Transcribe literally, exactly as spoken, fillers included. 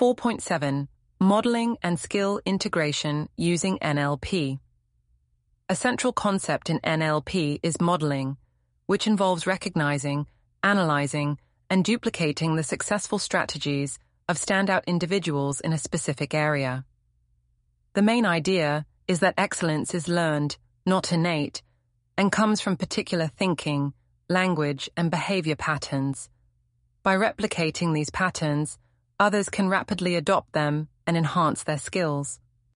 four point seven. Modeling and Skill Integration Using N L P. A central concept in N L P is modeling, which involves recognizing, analyzing, and duplicating the successful strategies of standout individuals in a specific area. The main idea is that excellence is learned, not innate, and comes from particular thinking, language, and behavior patterns. By replicating these patterns, others can rapidly adopt them and enhance their skills.